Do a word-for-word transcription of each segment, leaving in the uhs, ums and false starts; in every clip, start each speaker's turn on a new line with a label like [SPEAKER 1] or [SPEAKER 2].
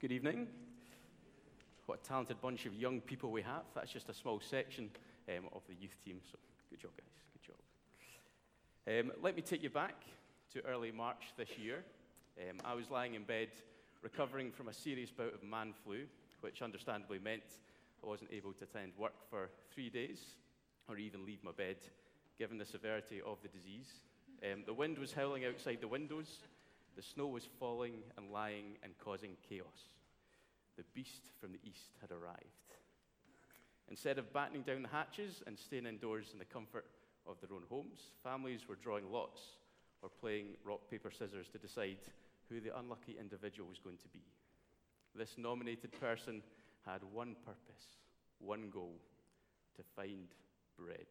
[SPEAKER 1] Good evening. What a talented bunch of young people we have. That's just a small section um, of the youth team, so good job, guys. Good job. Um, let me take you back to early March this year. Um, I was lying in bed recovering from a serious bout of man flu, which understandably meant I wasn't able to attend work for three days or even leave my bed, given the severity of the disease. Um, the wind was howling outside the windows. The snow was falling and lying and causing chaos. The beast from the east had arrived. Instead of battening down the hatches and staying indoors in the comfort of their own homes, families were drawing lots or playing rock, paper, scissors to decide who the unlucky individual was going to be. This nominated person had one purpose, one goal: to find bread.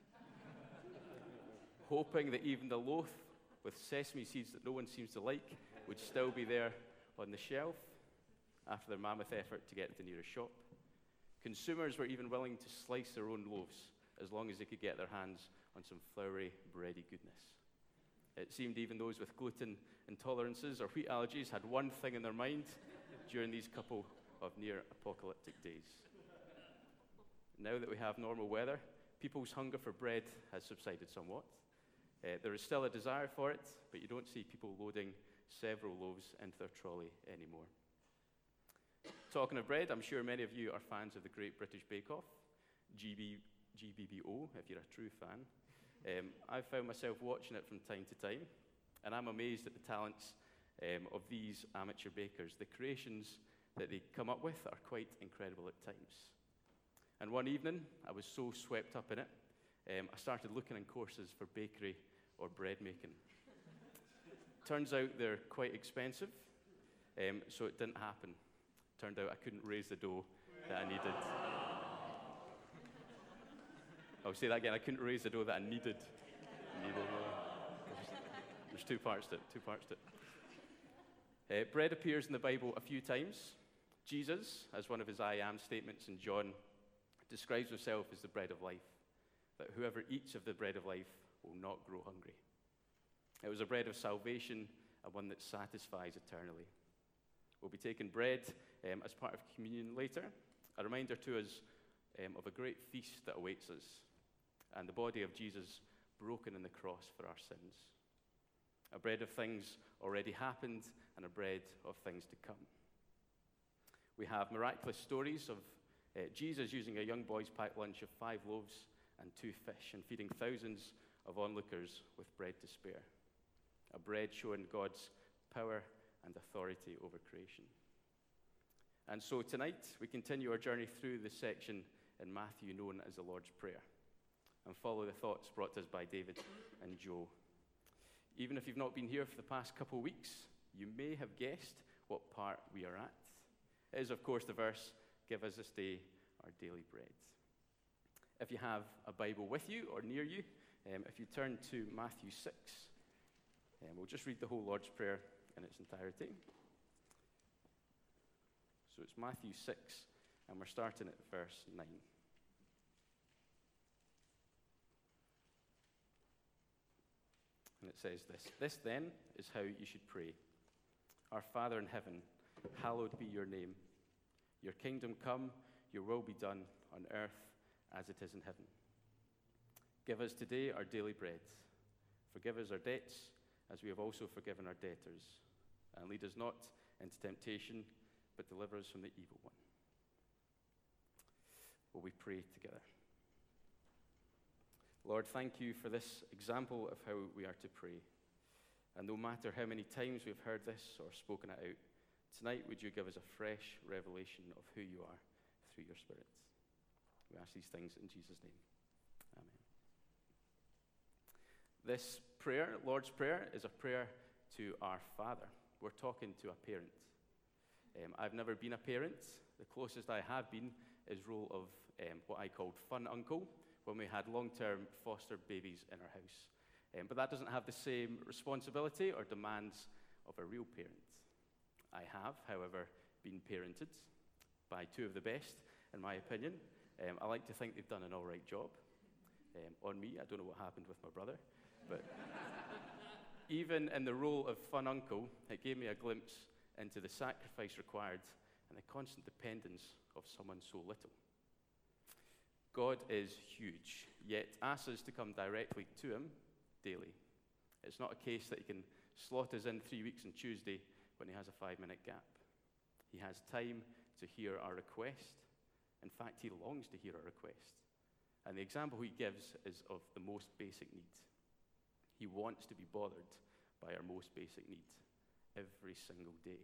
[SPEAKER 1] Hoping that even the loaf with sesame seeds that no one seems to like would still be there on the shelf after their mammoth effort to get to the nearest shop. Consumers were even willing to slice their own loaves as long as they could get their hands on some floury, bready goodness. It seemed even those with gluten intolerances or wheat allergies had one thing in their mind during these couple of near-apocalyptic days. Now that we have normal weather, people's hunger for bread has subsided somewhat. Uh, there is still a desire for it, but you don't see people loading several loaves into their trolley anymore. Talking of bread, I'm sure many of you are fans of the Great British Bake Off, G B B O, if you're a true fan. Um, I've found myself watching it from time to time, and I'm amazed at the talents um, of these amateur bakers. The creations that they come up with are quite incredible at times. And one evening, I was so swept up in it, um, I started looking in courses for bakery or bread making. Turns out they're quite expensive, um, so it didn't happen. Turned out I couldn't raise the dough that I needed. I'll say that again, I couldn't raise the dough that I needed. needed uh, there's two parts to it, two parts to it. Uh, bread appears in the Bible a few times. Jesus, as one of his I am statements in John, describes himself as the bread of life, that whoever eats of the bread of life will not grow hungry. It was a bread of salvation and one that satisfies eternally. We'll be taking bread um, as part of communion later, a reminder to us um, of a great feast that awaits us, and the body of Jesus broken on the cross for our sins. A bread of things already happened and a bread of things to come. We have miraculous stories of uh, Jesus using a young boy's packed lunch of five loaves and two fish and feeding thousands of onlookers with bread to spare. A bread showing God's power and authority over creation. And so tonight, we continue our journey through the section in Matthew known as the Lord's Prayer, and follow the thoughts brought to us by David and Joe. Even if you've not been here for the past couple of weeks, you may have guessed what part we are at. It is, of course, the verse, "Give us this day our daily bread." If you have a Bible with you or near you, um, if you turn to Matthew six, um, we'll just read the whole Lord's Prayer in its entirety. So it's Matthew six, and we're starting at verse nine. And it says this: "This then is how you should pray. Our Father in heaven, hallowed be your name. Your kingdom come, your will be done on earth as it is in heaven. Give us today our daily bread. Forgive us our debts, as we have also forgiven our debtors. And lead us not into temptation, but deliver us from the evil one." Will we pray together? Lord, thank you for this example of how we are to pray. And no matter how many times we've heard this or spoken it out, tonight would you give us a fresh revelation of who you are through your Spirit. We ask these things in Jesus' name. Amen. This prayer, Lord's Prayer, is a prayer to our Father. We're talking to a parent. Um, I've never been a parent. The closest I have been is role of um, what I called fun uncle when we had long-term foster babies in our house. Um, but that doesn't have the same responsibility or demands of a real parent. I have, however, been parented by two of the best, in my opinion. Um, I like to think they've done an all right job. Um, on me, I don't know what happened with my brother, but even in the role of fun uncle, it gave me a glimpse into the sacrifice required and the constant dependence of someone so little. God is huge, yet asks us to come directly to him daily. It's not a case that he can slot us in three weeks on Tuesday when he has a five-minute gap. He has time to hear our request. In fact, he longs to hear our request. And the example he gives is of the most basic need. He wants to be bothered by our most basic need every single day.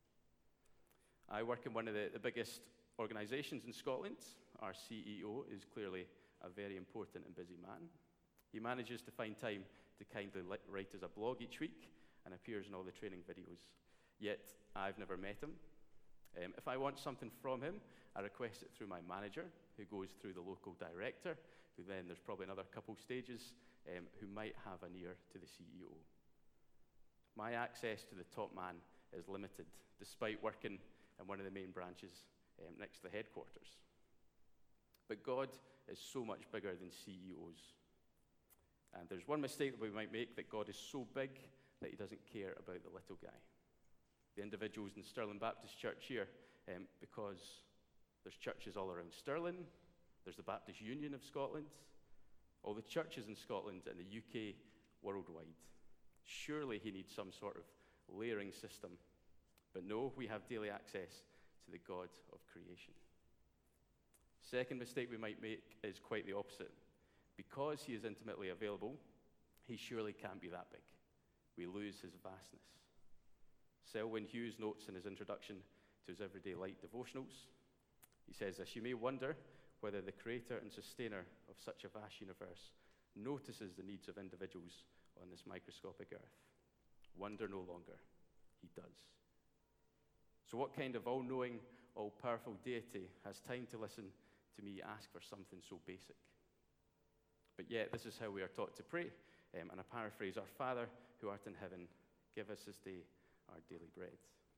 [SPEAKER 1] I work in one of the, the biggest organizations in Scotland. Our C E O is clearly a very important and busy man. He manages to find time to kindly write us a blog each week and appears in all the training videos. Yet, I've never met him. Um, if I want something from him, I request it through my manager, who goes through the local director, who then there's probably another couple stages, um, who might have an ear to the C E O. My access to the top man is limited, despite working in one of the main branches um, next to the headquarters. But God is so much bigger than C E Os. And there's one mistake that we might make, that God is so big that he doesn't care about the little guy. The individuals in Stirling Baptist Church here, um, because there's churches all around Stirling, there's the Baptist Union of Scotland, all the churches in Scotland and the U K worldwide. Surely he needs some sort of layering system. But no, we have daily access to the God of creation. Second mistake we might make is quite the opposite. Because he is intimately available, he surely can't be that big. We lose his vastness. Selwyn Hughes notes in his introduction to his Everyday Light devotionals, he says this: "You may wonder whether the creator and sustainer of such a vast universe notices the needs of individuals on this microscopic earth. Wonder no longer. He does." So what kind of all-knowing, all-powerful deity has time to listen to me ask for something so basic? But yet, this is how we are taught to pray. Um, and I paraphrase, "Our Father who art in heaven, give us this day our daily bread."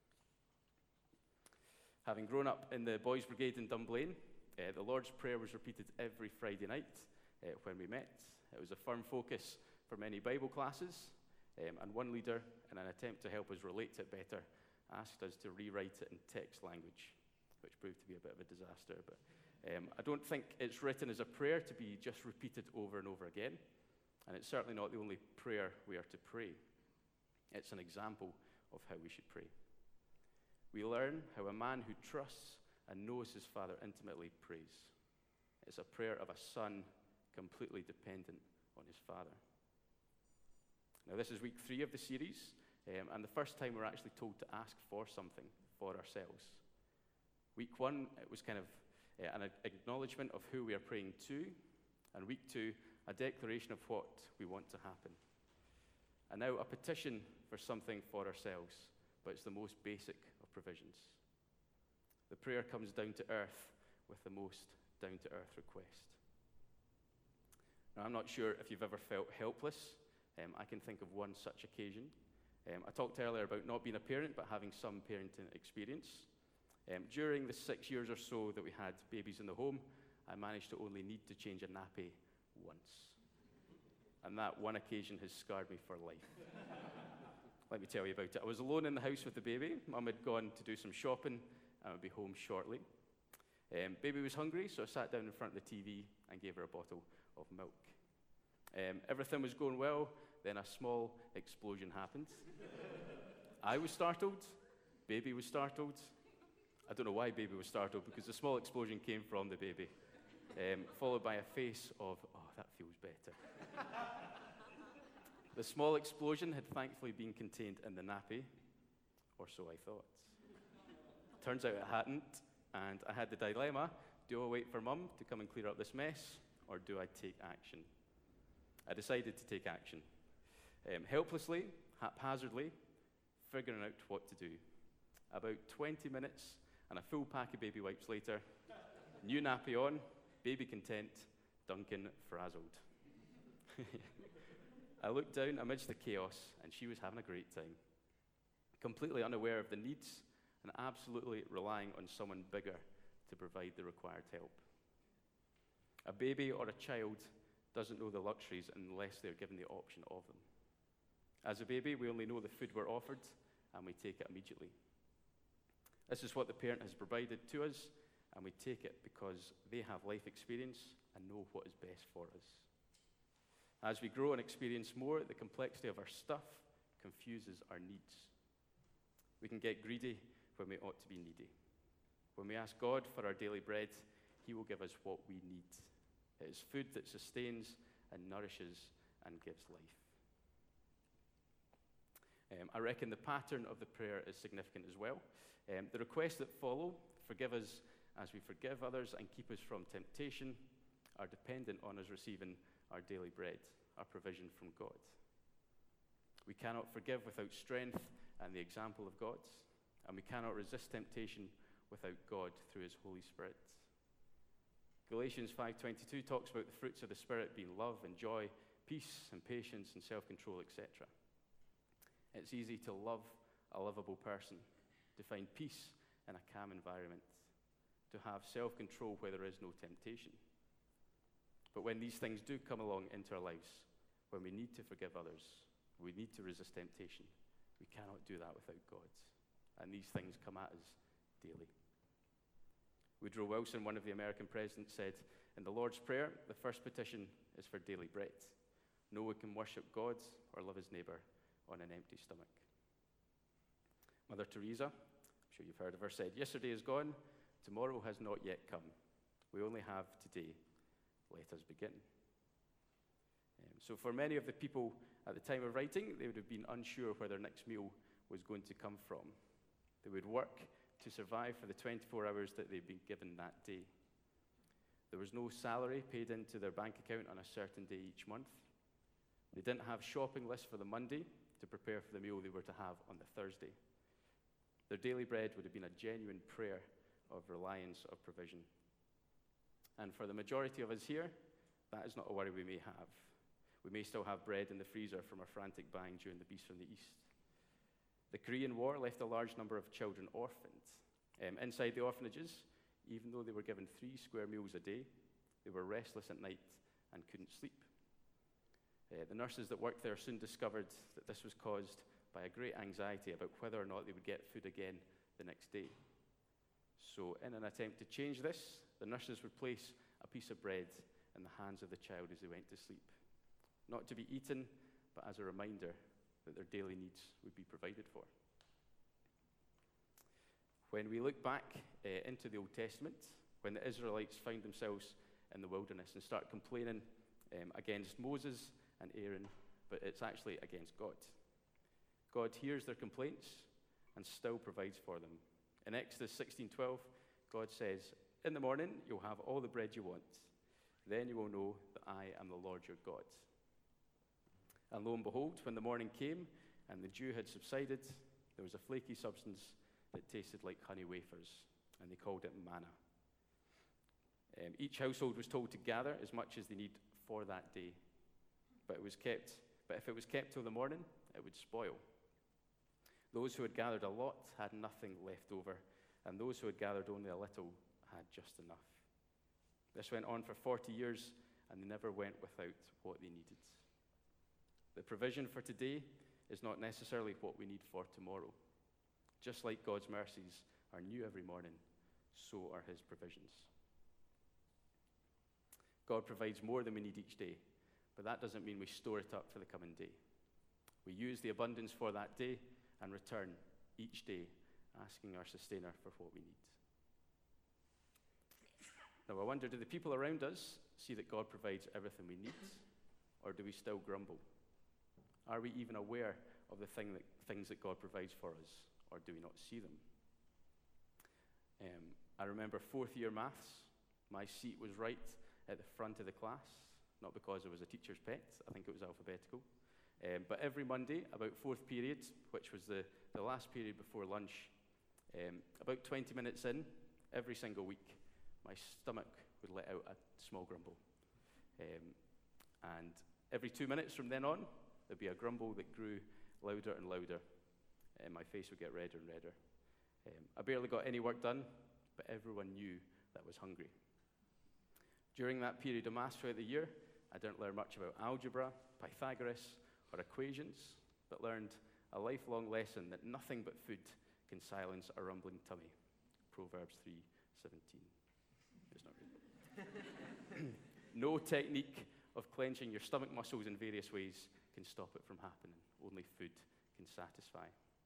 [SPEAKER 1] Having grown up in the Boys' Brigade in Dunblane, uh, the Lord's Prayer was repeated every Friday night uh, when we met. It was a firm focus for many Bible classes, um, and one leader, in an attempt to help us relate to it better, asked us to rewrite it in text language, which proved to be a bit of a disaster. But um, I don't think it's written as a prayer to be just repeated over and over again, and it's certainly not the only prayer we are to pray. It's an example of how we should pray. We learn how a man who trusts and knows his Father intimately prays. It's a prayer of a son completely dependent on his Father. Now, this is week three of the series, um, and the first time we're actually told to ask for something for ourselves. Week one, it was kind of uh, an acknowledgement of who we are praying to, and week two, a declaration of what we want to happen. And now a petition for something for ourselves, but it's the most basic of provisions. The prayer comes down to earth with the most down-to-earth request. Now, I'm not sure if you've ever felt helpless. Um, I can think of one such occasion. Um, I talked earlier about not being a parent, but having some parenting experience. Um, during the six years or so that we had babies in the home, I managed to only need to change a nappy once. And that one occasion has scarred me for life. Let me tell you about it. I was alone in the house with the baby. Mum had gone to do some shopping and would be home shortly. Um, baby was hungry, so I sat down in front of the T V and gave her a bottle of milk. Um, everything was going well, then a small explosion happened. I was startled, baby was startled. I don't know why baby was startled, because the small explosion came from the baby, um, followed by a face of, "Oh, that feels better." The small explosion had thankfully been contained in the nappy, or so I thought. Turns out it hadn't, and I had the dilemma: do I wait for Mum to come and clear up this mess, or do I take action? I decided to take action. Um, helplessly, haphazardly, figuring out what to do. About twenty minutes and a full pack of baby wipes later, new nappy on, baby content, Duncan frazzled. I looked down amidst the chaos, and she was having a great time, completely unaware of the needs and absolutely relying on someone bigger to provide the required help. A baby or a child doesn't know the luxuries unless they're given the option of them. As a baby, we only know the food we're offered, and we take it immediately. This is what the parent has provided to us, and we take it because they have life experience and know what is best for us. As we grow and experience more, the complexity of our stuff confuses our needs. We can get greedy when we ought to be needy. When we ask God for our daily bread, he will give us what we need. It is food that sustains and nourishes and gives life. Um, I reckon the pattern of the prayer is significant as well. Um, the requests that follow, forgive us as we forgive others and keep us from temptation, are dependent on us receiving our daily bread, our provision from God. We cannot forgive without strength and the example of God, and we cannot resist temptation without God through his Holy Spirit. Galatians five twenty-two talks about the fruits of the Spirit being love and joy, peace and patience and self-control, et cetera. It's easy to love a lovable person, to find peace in a calm environment, to have self-control where there is no temptation. But when these things do come along into our lives, when we need to forgive others, we need to resist temptation, we cannot do that without God. And these things come at us daily. Woodrow Wilson, one of the American presidents, said, in the Lord's Prayer, the first petition is for daily bread. No one can worship God or love his neighbor on an empty stomach. Mother Teresa, I'm sure you've heard of her, said, yesterday is gone, tomorrow has not yet come. We only have today. Let us begin. Um, so for many of the people at the time of writing, they would have been unsure where their next meal was going to come from. They would work to survive for the twenty-four hours that they'd been given that day. There was no salary paid into their bank account on a certain day each month. They didn't have shopping lists for the Monday to prepare for the meal they were to have on the Thursday. Their daily bread would have been a genuine prayer of reliance, of provision. And for the majority of us here, that is not a worry we may have. We may still have bread in the freezer from our frantic buying during the Beast from the East. The Korean War left a large number of children orphaned. Um, inside the orphanages, even though they were given three square meals a day, they were restless at night and couldn't sleep. Uh, the nurses that worked there soon discovered that this was caused by a great anxiety about whether or not they would get food again the next day. So in an attempt to change this, the nurses would place a piece of bread in the hands of the child as they went to sleep, not to be eaten, but as a reminder that their daily needs would be provided for. When we look back uh, into the Old Testament, when the Israelites found themselves in the wilderness and start complaining um, against Moses and Aaron, but it's actually against God. God hears their complaints and still provides for them. In Exodus sixteen twelve, God says, in the morning you'll have all the bread you want. Then you will know that I am the Lord your God. And lo and behold, when the morning came and the dew had subsided, there was a flaky substance that tasted like honey wafers, and they called it manna. Um, each household was told to gather as much as they need for that day, but it was kept. But if it was kept till the morning, it would spoil. Those who had gathered a lot had nothing left over, and those who had gathered only a little had just enough. This went on for forty years, and they never went without what they needed. The provision for today is not necessarily what we need for tomorrow. Just like God's mercies are new every morning, so are his provisions. God provides more than we need each day, but that doesn't mean we store it up for the coming day. We use the abundance for that day and return each day asking our sustainer for what we need. Now, I wonder, do the people around us see that God provides everything we need, or do we still grumble? Are we even aware of the thing that, things that God provides for us, or do we not see them? Um, I remember fourth year maths. My seat was right at the front of the class, not because I was a teacher's pet, I think it was alphabetical. Um, but every Monday, about fourth period, which was the, the last period before lunch, um, about twenty minutes in, every single week, my stomach would let out a small grumble. Um, and every two minutes from then on, there'd be a grumble that grew louder and louder, and my face would get redder and redder. Um, I barely got any work done, but everyone knew that I was hungry. During that period of maths throughout the year, I didn't learn much about algebra, Pythagoras, or equations, but learned a lifelong lesson that nothing but food can silence a rumbling tummy. Proverbs three seventeen. It's not good. No technique of clenching your stomach muscles in various ways can stop it from happening. Only food can satisfy.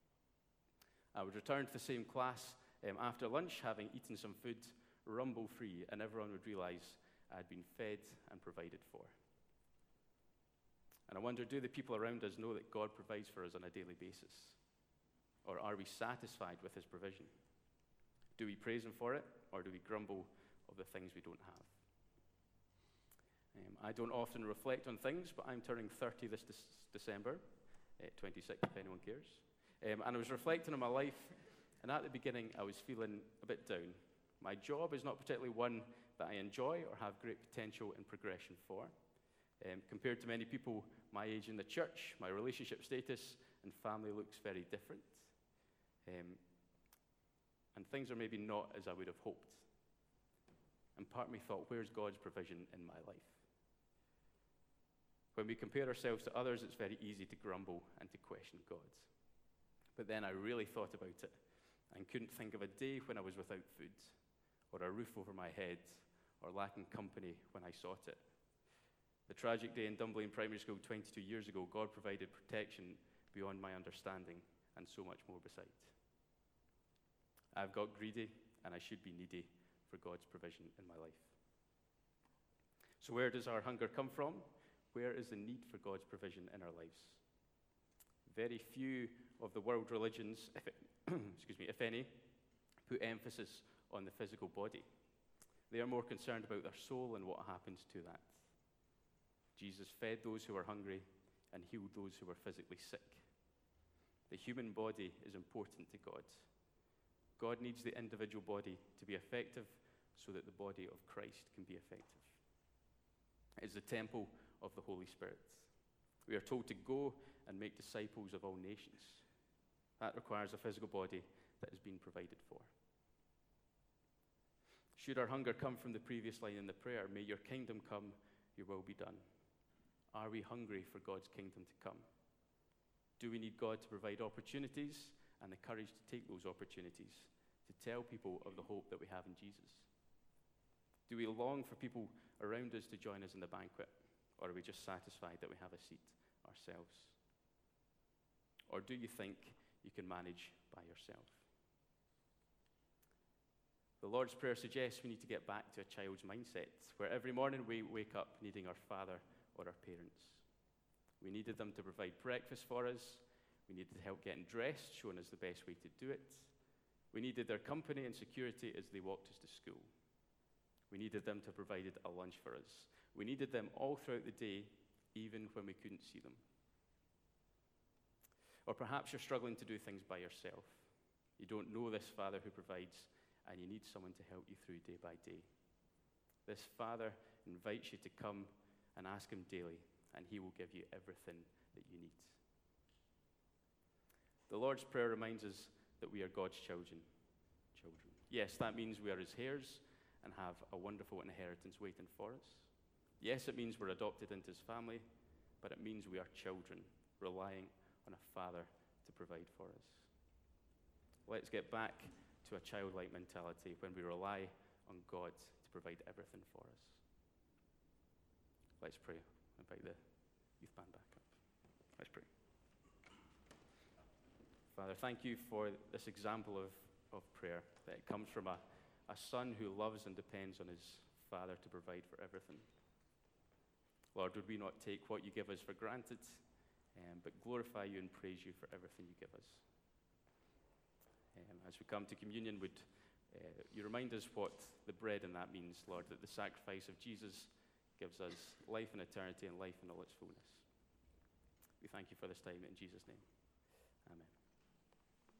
[SPEAKER 1] I would return to the same class um, after lunch, having eaten some food, rumble-free, and everyone would realize I'd been fed and provided for. And I wonder, do the people around us know that God provides for us on a daily basis? Or are we satisfied with his provision? Do we praise him for it, or do we grumble of the things we don't have? Um, I don't often reflect on things, but I'm turning thirty this de- December, uh, twenty-six if anyone cares. Um, and I was reflecting on my life, and at the beginning I was feeling a bit down. My job is not particularly one that I enjoy or have great potential and progression for. Um, compared to many people my age in the church, my relationship status and family looks very different. Um, and things are maybe not as I would have hoped. And part of me thought, where's God's provision in my life? When we compare ourselves to others, it's very easy to grumble and to question God. But then I really thought about it and couldn't think of a day when I was without food, or a roof over my head, or lacking company when I sought it. The tragic day in Dunblane Primary School twenty-two years ago, God provided protection beyond my understanding, and so much more beside. I've got greedy, and I should be needy for God's provision in my life. So where does our hunger come from? Where is the need for God's provision in our lives? Very few of the world religions, if it, excuse me, if any, put emphasis on the physical body. They are more concerned about their soul and what happens to that. Jesus fed those who were hungry and healed those who were physically sick. The human body is important to God. God needs the individual body to be effective so that the body of Christ can be effective. It is the temple of the Holy Spirit. We are told to go and make disciples of all nations. That requires a physical body that has been provided for. Should our hunger come from the previous line in the prayer, may your kingdom come, your will be done. Are we hungry for God's kingdom to come? Do we need God to provide opportunities and the courage to take those opportunities, to tell people of the hope that we have in Jesus? Do we long for people around us to join us in the banquet, or are we just satisfied that we have a seat ourselves? Or do you think you can manage by yourself? The Lord's Prayer suggests we need to get back to a child's mindset, where every morning we wake up needing our father or our parents. We needed them to provide breakfast for us. We needed help getting dressed, showing us the best way to do it. We needed their company and security as they walked us to school. We needed them to provide a lunch for us. We needed them all throughout the day, even when we couldn't see them. Or perhaps you're struggling to do things by yourself. You don't know this Father who provides, and you need someone to help you through day by day. This Father invites you to come and ask him daily, and he will give you everything that you need. The Lord's Prayer reminds us that we are God's children. Children. Yes, that means we are his heirs and have a wonderful inheritance waiting for us. Yes, it means we're adopted into his family, but it means we are children, relying on a father to provide for us. Let's get back to a childlike mentality when we rely on God to provide everything for us. Let's pray. Invite the youth band back up. Let's pray. Father, thank you for this example of, of prayer, that it comes from a, a son who loves and depends on his father to provide for everything. Lord, would we not take what you give us for granted, um, but glorify you and praise you for everything you give us. Um, as we come to communion, would uh, you remind us what the bread in that means, Lord, that the sacrifice of Jesus gives us life in eternity and life in all its fullness. We thank you for this time in Jesus' name.